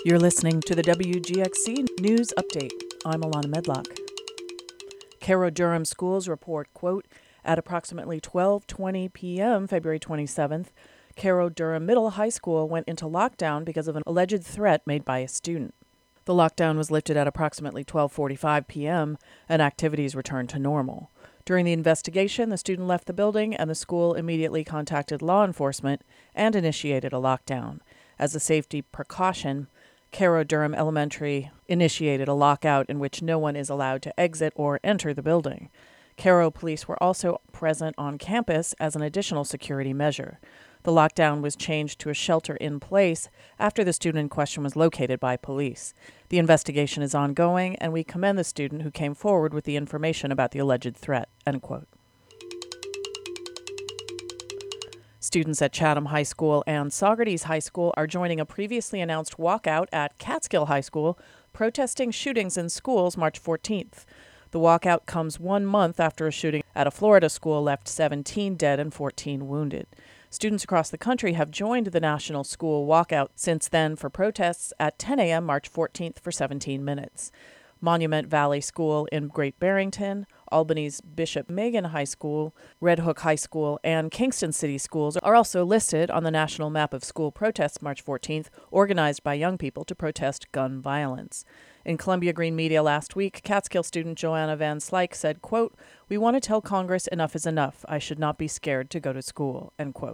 You're listening to the WGXC News Update. I'm Alana Medlock. Cairo Durham schools report, quote, at approximately 12:20 p.m. February 27th, Cairo Durham Middle High School went into lockdown because of an alleged threat made by a student. The lockdown was lifted at approximately 12:45 p.m. and activities returned to normal. During the investigation, the student left the building and the school immediately contacted law enforcement and initiated a lockdown. As a safety precaution, Cairo Durham Elementary initiated a lockout in which no one is allowed to exit or enter the building. Cairo police were also present on campus as an additional security measure. The lockdown was changed to a shelter in place after the student in question was located by police. The investigation is ongoing, and we commend the student who came forward with the information about the alleged threat, end quote. Students at Chatham High School and Saugerties High School are joining a previously announced walkout at Catskill High School, protesting shootings in schools March 14th. The walkout comes 1 month after a shooting at a Florida school left 17 dead and 14 wounded. Students across the country have joined the national school walkout since then for protests at 10 a.m. March 14th for 17 minutes. Monument Valley School in Great Barrington, Albany's Bishop Megan High School, Red Hook High School, and Kingston City Schools are also listed on the national map of school protests March 14th, organized by young people to protest gun violence. In Columbia Green Media last week, Catskill student Joanna Van Slyke said, quote, "We want to tell Congress enough is enough. I should not be scared to go to school," end quote.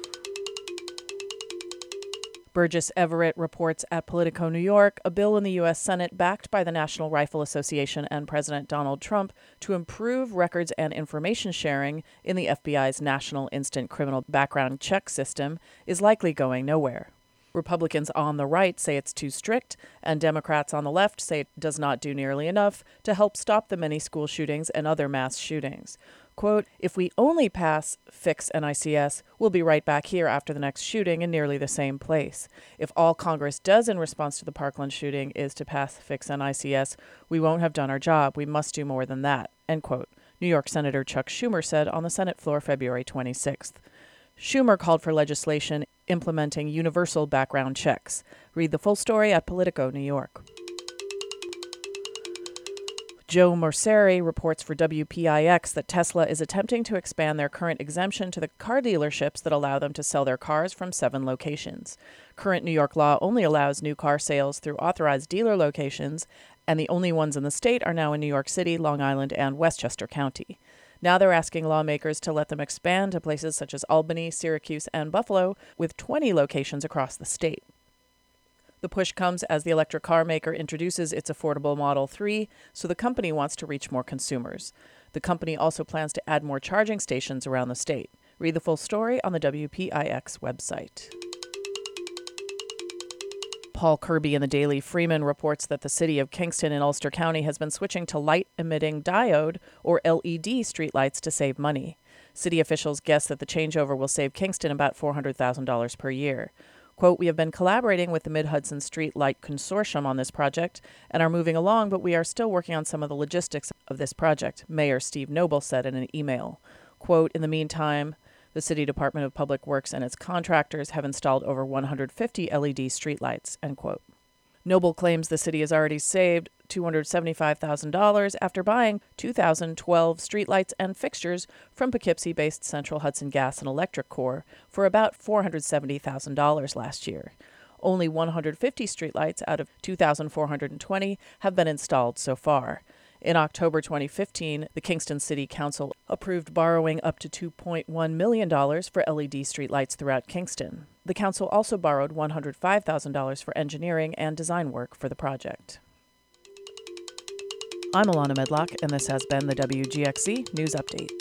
Burgess Everett reports at Politico New York, a bill in the U.S. Senate backed by the National Rifle Association and President Donald Trump to improve records and information sharing in the FBI's National Instant Criminal Background Check system is likely going nowhere. Republicans on the right say it's too strict, and Democrats on the left say it does not do nearly enough to help stop the many school shootings and other mass shootings. Quote, "If we only pass Fix NICS, we'll be right back here after the next shooting in nearly the same place. If all Congress does in response to the Parkland shooting is to pass Fix NICS, we won't have done our job. We must do more than that," end quote, New York Senator Chuck Schumer said on the Senate floor February 26th. Schumer called for legislation implementing universal background checks. Read the full story at Politico New York. Joe Morceri reports for WPIX that Tesla is attempting to expand their current exemption to the car dealerships that allow them to sell their cars from 7 locations. Current New York law only allows new car sales through authorized dealer locations, and the only ones in the state are now in New York City, Long Island, and Westchester County. Now they're asking lawmakers to let them expand to places such as Albany, Syracuse, and Buffalo, with 20 locations across the state. The push comes as the electric car maker introduces its affordable Model 3, so the company wants to reach more consumers. The company also plans to add more charging stations around the state. Read the full story on the WPIX website. Paul Kirby in the Daily Freeman reports that the city of Kingston in Ulster County has been switching to light-emitting diode, or LED, streetlights to save money. City officials guess that the changeover will save Kingston about $400,000 per year. Quote, "We have been collaborating with the Mid-Hudson Street Light Consortium on this project and are moving along, but we are still working on some of the logistics of this project," Mayor Steve Noble said in an email. Quote, "In the meantime, the City Department of Public Works and its contractors have installed over 150 LED streetlights," end quote. Noble claims the city has already saved $275,000 after buying 2012 streetlights and fixtures from Poughkeepsie-based Central Hudson Gas and Electric Corp. for about $470,000 last year. Only 150 streetlights out of 2,420 have been installed so far. In October 2015, the Kingston City Council approved borrowing up to $2.1 million for LED streetlights throughout Kingston. The council also borrowed $105,000 for engineering and design work for the project. I'm Alana Medlock, and this has been the WGXC News Update.